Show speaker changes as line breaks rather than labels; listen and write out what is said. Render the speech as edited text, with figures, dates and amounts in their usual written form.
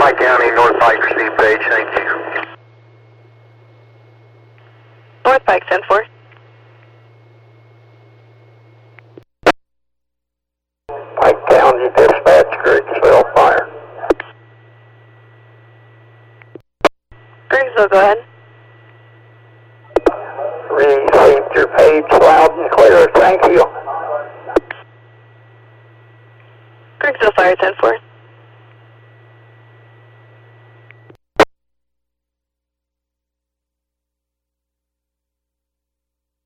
Pike County, North Pike, receive page, thank you.
North Pike, 10-4.
Pike County, dispatch, Griggsville, fire.
Griggsville, go ahead.
Received your page loud and clear, thank you.
Griggsville, fire, 10-4.